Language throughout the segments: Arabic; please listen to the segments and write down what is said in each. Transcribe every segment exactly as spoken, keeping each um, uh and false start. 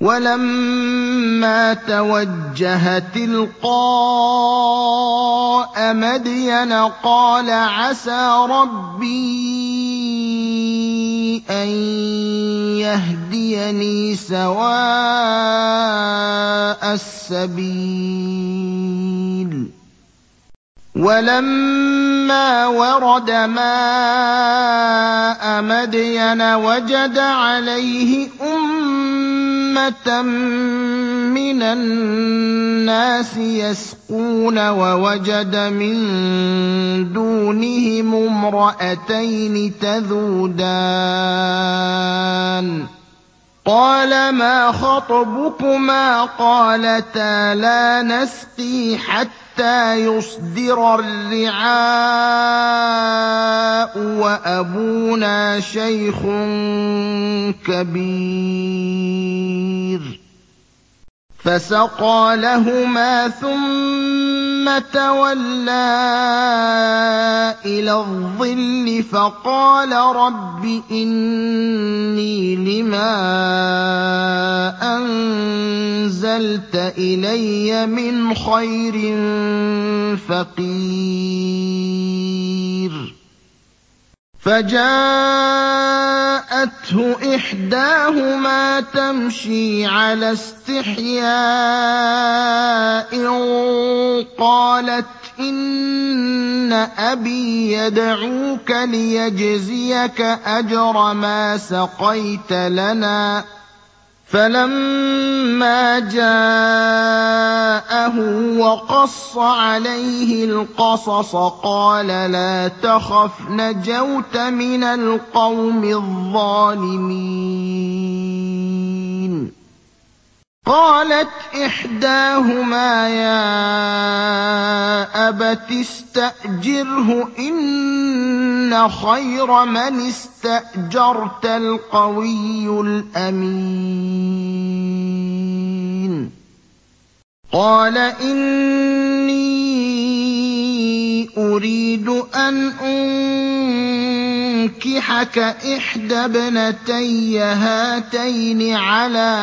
وَلَمَّا تَوَجَّهَ تِلْقَاءَ مَدْيَنَ قَالَ عَسَىٰ رَبِّي أَن يَهْدِيَنِي سَوَاءَ السَّبِيلِ وَلَمَّا وَرَدَ مَاءَ مَدْيَنَ وَجَدَ عَلَيْهِ أُمَّةً مِّنَ النَّاسِ يَسْقُونَ وَوَجَدَ مِن دُونِهِمُ امْرَأَتَيْنِ تَذُودَانِ قَالَ مَا خَطْبُكُمَا ۖ قَالَتَا لَا نَسْقِي حَتَّىٰ يُصْدِرَ الرِّعَاءُ وَأَبُونَا شَيْخٌ كَبِيرٌ فَسَقَىٰ لَهُمَا ثُمَّ تَوَلَّىٰ إِلَى الظِّلِّ فَقَالَ رَبِّ إِنِّي لِمَا أَنزَلْتَ إِلَيَّ مِنْ خَيْرٍ فَقِيرٌ فَجَاءَتْهُ إِحْدَاهُمَا تَمْشِي عَلَى اسْتِحْيَاءٍ قَالَتْ إِنَّ أَبِي يَدْعُوكَ لِيَجْزِيَكَ أَجْرَ مَا سَقَيْتَ لَنَا ۚ فَلَمَّا جَاءَهُ وَقَصَّ عَلَيْهِ الْقَصَصَ قَالَ لَا تَخَفْ ۖ نَجَوْتَ مِنَ الْقَوْمِ الظَّالِمِينَ قَالَتْ إِحْدَاهُمَا يَا أَبَتِ اسْتَأْجِرْهُ ۖ إِنَّ خَيْرَ مَنِ اسْتَأْجَرْتَ الْقَوِيُّ الْأَمِينُ قَالَ إِنِّي أُرِيدُ أَنْ أُنكِحَكَ إِحْدَى ابْنَتَيَّ هَاتَيْنِ عَلَىٰ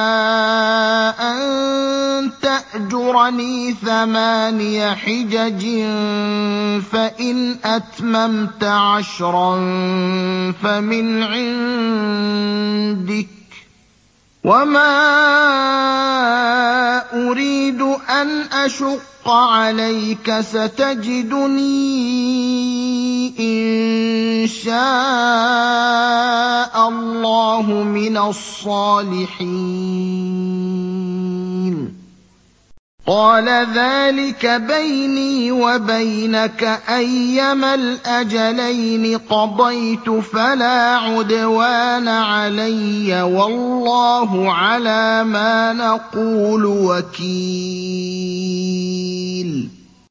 أَن تَأْجُرَنِي ثَمَانِيَ حِجَجٍ فَإِنْ أَتْمَمْتَ عَشْرًا فَمِنْ عِندِكَ ۖ وَمَا أُرِيدُ أَنْ أَشُقَّ عَلَيْكَ ۖ سَتَجِدُنِي إِن شَاءَ اللَّهُ مِنَ الصَّالِحِينَ قَالَ ذَٰلِكَ بَيْنِي وَبَيْنَكَ ۖ أَيَّمَا الْأَجَلَيْنِ قَضَيْتُ فَلَا عُدْوَانَ عَلَيَّ ۖ وَاللَّهُ عَلَىٰ مَا نَقُولُ وَكِيلٌ